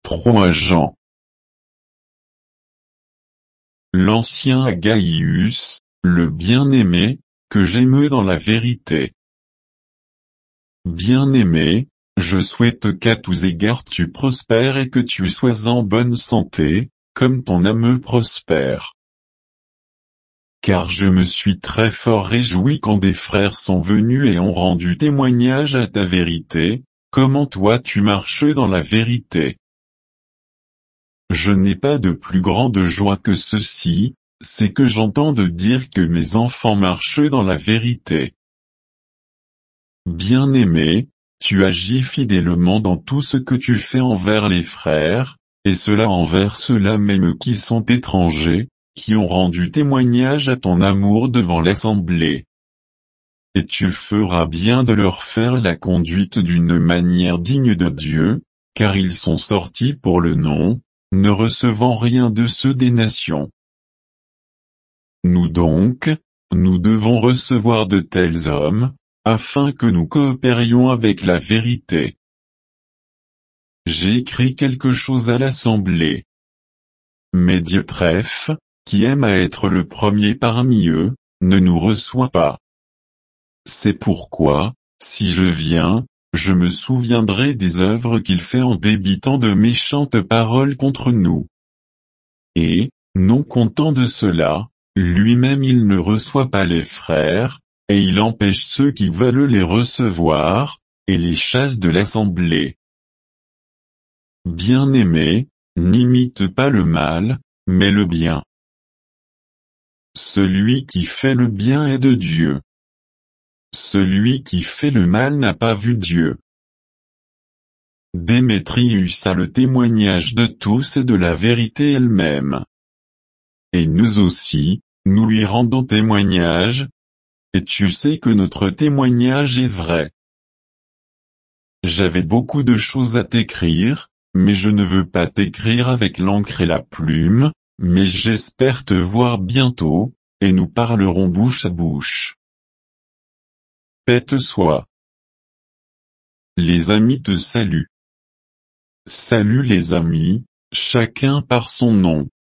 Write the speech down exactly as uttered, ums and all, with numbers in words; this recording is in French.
trois Jean. L'ancien Agaius, le bien-aimé, que j'aime dans la vérité. Bien-aimé, je souhaite qu'à tous égards tu prospères et que tu sois en bonne santé, comme ton âme prospère. Car je me suis très fort réjoui quand des frères sont venus et ont rendu témoignage à ta vérité, comment toi tu marches dans la vérité. Je n'ai pas de plus grande joie que ceci, c'est que j'entends de dire que mes enfants marchent dans la vérité. Bien-aimé, tu agis fidèlement dans tout ce que tu fais envers les frères, et cela envers ceux-là même qui sont étrangers, qui ont rendu témoignage à ton amour devant l'assemblée. Et tu feras bien de leur faire la conduite d'une manière digne de Dieu, car ils sont sortis pour le nom, ne recevant rien de ceux des nations. Nous donc, nous devons recevoir de tels hommes, afin que nous coopérions avec la vérité. J'ai écrit quelque chose à l'assemblée. Mais Diotrephe, qui aime à être le premier parmi eux, ne nous reçoit pas. C'est pourquoi, si je viens, je me souviendrai des œuvres qu'il fait en débitant de méchantes paroles contre nous. Et, non content de cela, lui-même il ne reçoit pas les frères, et il empêche ceux qui veulent les recevoir, et les chasse de l'assemblée. Bien-aimé, n'imite pas le mal, mais le bien. Celui qui fait le bien est de Dieu. Celui qui fait le mal n'a pas vu Dieu. Démétrius a le témoignage de tous et de la vérité elle-même. Et nous aussi, nous lui rendons témoignage, et tu sais que notre témoignage est vrai. J'avais beaucoup de choses à t'écrire, mais je ne veux pas t'écrire avec l'encre et la plume, mais j'espère te voir bientôt, et nous parlerons bouche à bouche. Paix te soit. Les amis te saluent. Salut les amis, chacun par son nom.